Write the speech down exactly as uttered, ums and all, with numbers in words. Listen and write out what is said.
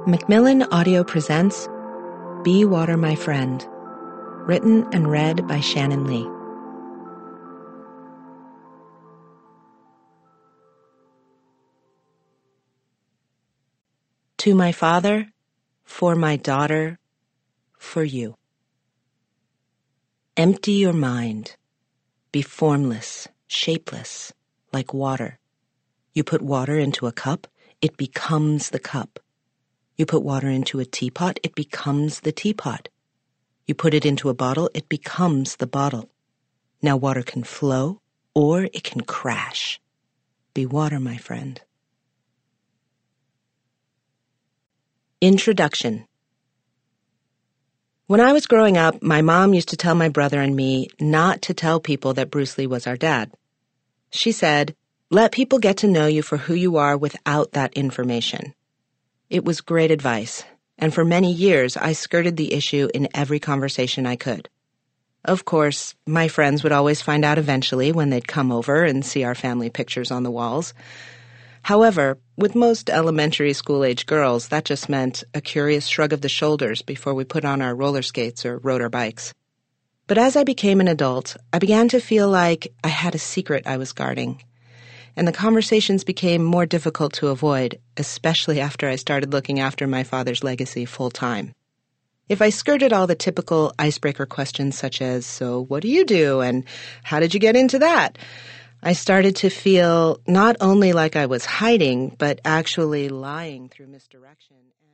Macmillan Audio presents Be Water My Friend, written and read by Shannon Lee. To my father, for my daughter, for you. Empty your mind. Be formless, shapeless, like water. You put water into a cup, it becomes the cup. You put water into a teapot, it becomes the teapot. You put it into a bottle, it becomes the bottle. Now water can flow, or it can crash. Be water, my friend. Introduction. When I was growing up, my mom used to tell my brother and me not to tell people that Bruce Lee was our dad. She said, let people get to know you for who you are without that information. It was great advice, and for many years I skirted the issue in every conversation I could. Of course, my friends would always find out eventually when they'd come over and see our family pictures on the walls. However, with most elementary school-age girls, that just meant a curious shrug of the shoulders before we put on our roller skates or rode our bikes. But as I became an adult, I began to feel like I had a secret I was guarding, and the conversations became more difficult to avoid, especially after I started looking after my father's legacy full-time. If I skirted all the typical icebreaker questions such as, so what do you do, and how did you get into that? I started to feel not only like I was hiding, but actually lying through misdirection.